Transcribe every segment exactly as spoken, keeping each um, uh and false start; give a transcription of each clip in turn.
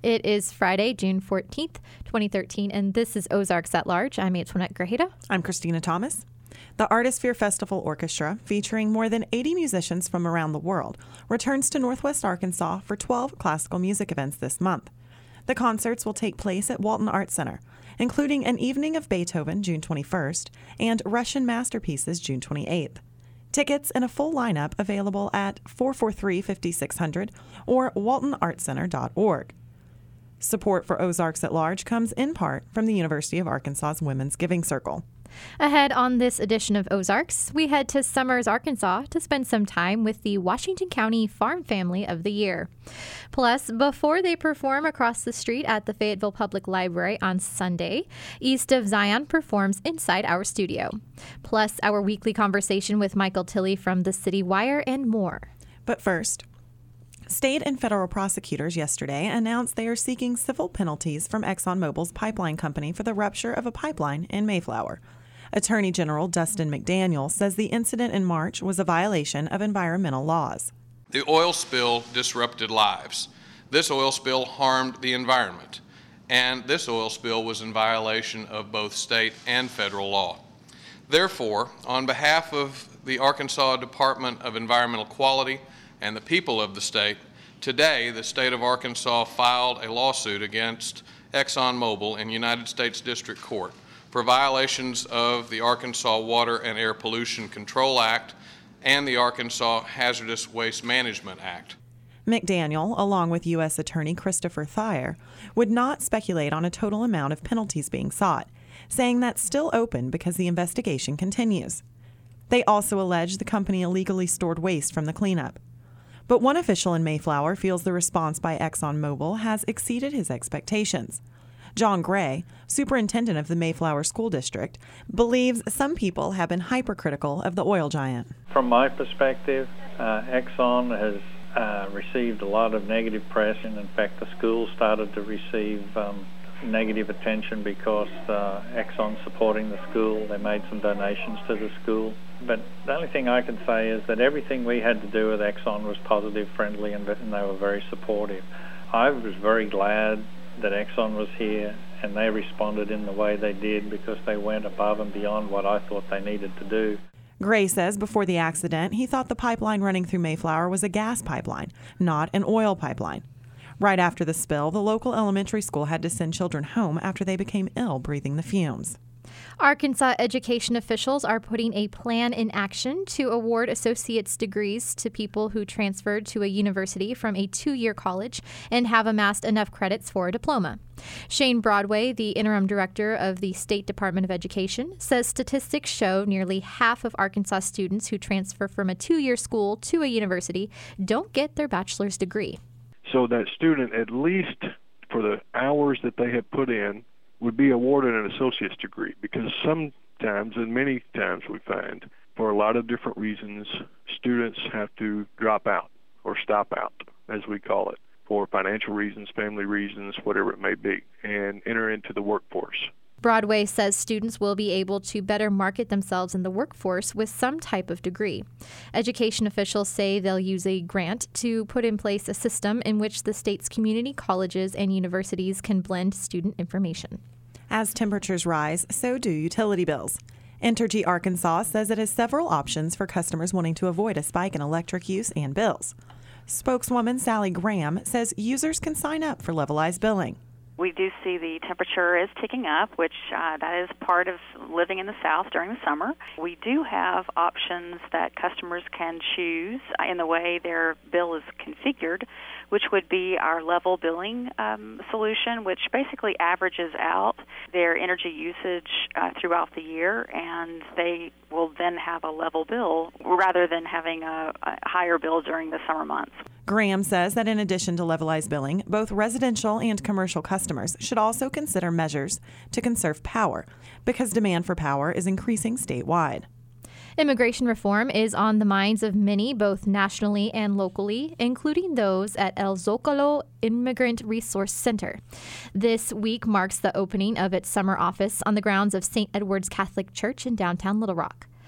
It is Friday, June fourteenth, twenty thirteen, and this is Ozarks at Large. I'm Antoinette Grajeda. I'm Christina Thomas. The Artisphere Festival Orchestra, featuring more than eighty musicians from around the world, returns to Northwest Arkansas for twelve classical music events this month. The concerts will take place at Walton Arts Center, including an evening of Beethoven, June twenty-first, and Russian Masterpieces, June twenty-eighth. Tickets and a full lineup available at four four three, five six zero zero or walton arts center dot org. Support for Ozarks at Large comes in part from the University of Arkansas's Women's Giving Circle. Ahead on this edition of Ozarks, we head to Summers, Arkansas to spend some time with the Washington County Farm Family of the Year. Plus, before they perform across the street at the Fayetteville Public Library on Sunday, East of Zion performs inside our studio. Plus, our weekly conversation with Michael Tilley from the City Wire and more. But first, state and federal prosecutors yesterday announced they are seeking civil penalties from ExxonMobil's pipeline company for the rupture of a pipeline in Mayflower. Attorney General Dustin McDaniel says the incident in March was a violation of environmental laws. The oil spill disrupted lives. This oil spill harmed the environment, and this oil spill was in violation of both state and federal law. Therefore, on behalf of the Arkansas Department of Environmental Quality and the people of the state, today the state of Arkansas filed a lawsuit against ExxonMobil in United States District Court for violations of the Arkansas Water and Air Pollution Control Act and the Arkansas Hazardous Waste Management Act. McDaniel, along with U S Attorney Christopher Thayer, would not speculate on a total amount of penalties being sought, saying that's still open because the investigation continues. They also allege the company illegally stored waste from the cleanup. But one official in Mayflower feels the response by ExxonMobil has exceeded his expectations. John Gray, superintendent of the Mayflower School District, believes some people have been hypercritical of the oil giant. From my perspective, uh, Exxon has uh, received a lot of negative press, and in fact the school started to receive um, negative attention because uh, Exxon's supporting the school. They made some donations to the school. But the only thing I can say is that everything we had to do with Exxon was positive, friendly, and, and they were very supportive. I was very glad that Exxon was here, and they responded in the way they did because they went above and beyond what I thought they needed to do. Gray says before the accident, he thought the pipeline running through Mayflower was a gas pipeline, not an oil pipeline. Right after the spill, the local elementary school had to send children home after they became ill breathing the fumes. Arkansas education officials are putting a plan in action to award associate's degrees to people who transferred to a university from a two-year college and have amassed enough credits for a diploma. Shane Broadway, the interim director of the State Department of Education, says statistics show nearly half of Arkansas students who transfer from a two-year school to a university don't get their bachelor's degree. So that student, at least for the hours that they have put in, would be awarded an associate's degree, because sometimes, and many times we find, for a lot of different reasons, students have to drop out or stop out, as we call it, for financial reasons, family reasons, whatever it may be, and enter into the workforce. Broadway says students will be able to better market themselves in the workforce with some type of degree. Education officials say they'll use a grant to put in place a system in which the state's community colleges and universities can blend student information. As temperatures rise, so do utility bills. Entergy Arkansas says it has several options for customers wanting to avoid a spike in electric use and bills. Spokeswoman Sally Graham says users can sign up for levelized billing. We do see the temperature is ticking up, which uh, that is part of living in the South during the summer. We do have options that customers can choose in the way their bill is configured, which would be our level billing um, solution, which basically averages out their energy usage uh, throughout the year, and they will then have a level bill rather than having a, a higher bill during the summer months. Graham says that in addition to levelized billing, both residential and commercial customers should also consider measures to conserve power because demand for power is increasing statewide. Immigration reform is on the minds of many, both nationally and locally, including those at El Zocalo Immigrant Resource Center. This week marks the opening of its summer office on the grounds of Saint Edward's Catholic Church in downtown Little Rock.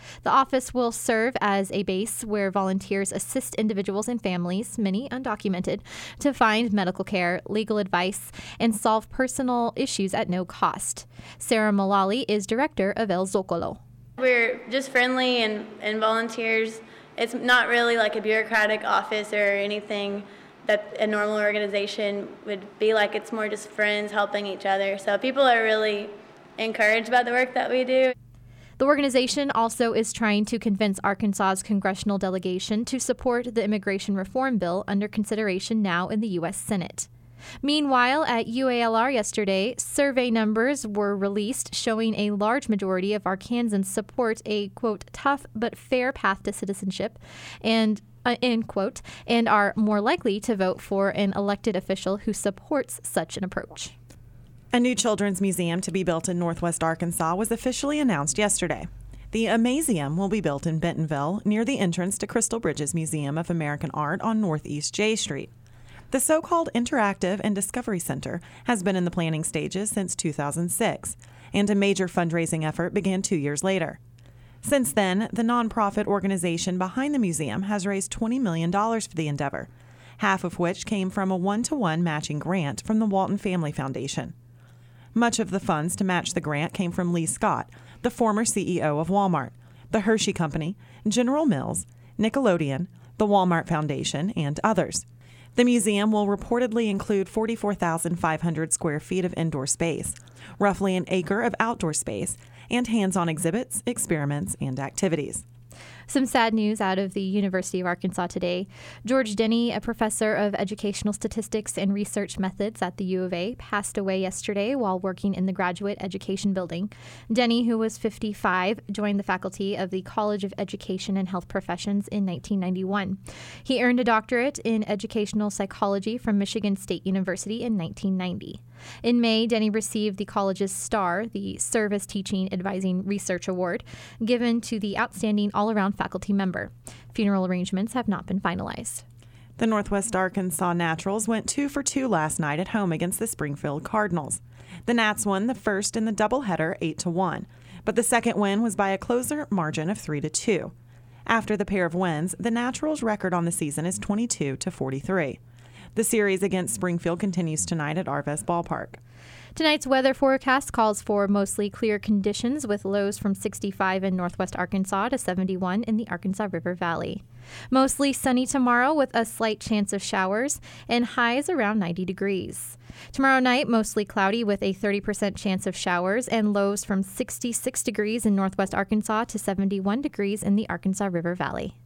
The office will serve as a base where volunteers assist individuals and families, many undocumented, to find medical care, legal advice, and solve personal issues at no cost. Sarah Malali is director of El Zocalo. We're just friendly and, and volunteers. It's not really like a bureaucratic office or anything that a normal organization would be like. It's more just friends helping each other. So people are really encouraged by the work that we do. The organization also is trying to convince Arkansas's congressional delegation to support the immigration reform bill under consideration now in the U S Senate. Meanwhile, at U A L R yesterday, survey numbers were released showing a large majority of Arkansans support a, quote, tough but fair path to citizenship and Uh, end quote, and are more likely to vote for an elected official who supports such an approach. A new children's museum to be built in Northwest Arkansas was officially announced yesterday. The Amazeum will be built in Bentonville near the entrance to Crystal Bridges Museum of American Art on Northeast J Street. The so-called Interactive and Discovery Center has been in the planning stages since two thousand six, and a major fundraising effort began two years later. Since then, the nonprofit organization behind the museum has raised twenty million dollars for the endeavor, half of which came from a one-to-one matching grant from the Walton Family Foundation. Much of the funds to match the grant came from Lee Scott, the former C E O of Walmart, the Hershey Company, General Mills, Nickelodeon, the Walmart Foundation, and others. The museum will reportedly include forty-four thousand five hundred square feet of indoor space, roughly an acre of outdoor space, and hands-on exhibits, experiments, and activities. Some sad news out of the University of Arkansas today. George Denny, a professor of educational statistics and research methods at the U of A, passed away yesterday while working in the graduate education building. Denny, who was fifty-five, joined the faculty of the College of Education and Health Professions in nineteen ninety-one. He earned a doctorate in educational psychology from Michigan State University in nineteen ninety. In May, Denny received the college's STAR, the Service Teaching Advising Research Award, given to the outstanding all-around faculty member. Funeral arrangements have not been finalized. The Northwest Arkansas Naturals went two for two last night at home against the Springfield Cardinals. The Nats won the first in the doubleheader eight to one, but the second win was by a closer margin of three to two. After the pair of wins, the Naturals' record on the season is twenty-two to forty-three. The series against Springfield continues tonight at Arvest Ballpark. Tonight's weather forecast calls for mostly clear conditions with lows from sixty-five in northwest Arkansas to seventy-one in the Arkansas River Valley. Mostly sunny tomorrow with a slight chance of showers and highs around ninety degrees. Tomorrow night, mostly cloudy with a thirty percent chance of showers and lows from sixty-six degrees in northwest Arkansas to seventy-one degrees in the Arkansas River Valley.